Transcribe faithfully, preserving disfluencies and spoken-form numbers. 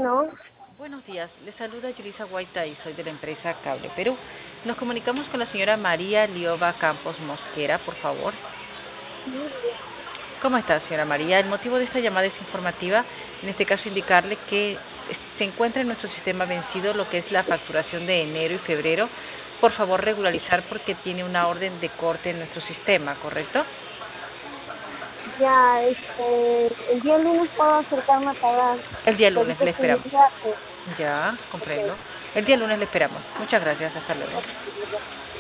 Bueno, Buenos días, le saluda Yulisa Guaita y soy de la empresa Cable Perú. Nos comunicamos con la señora María Liova Campos Mosquera, por favor. ¿Cómo está, señora María? El motivo de esta llamada es informativa, en este caso indicarle que se encuentra en nuestro sistema vencido lo que es la facturación de enero y febrero. Por favor, regularizar porque tiene una orden de corte en nuestro sistema, ¿correcto? ya, este, el día lunes puedo acercarme a pagar. El día lunes Ahorita le estoy en esperamos. viaje. Ya, Ok, comprendo. El día lunes le esperamos. Muchas gracias, hasta luego. ok.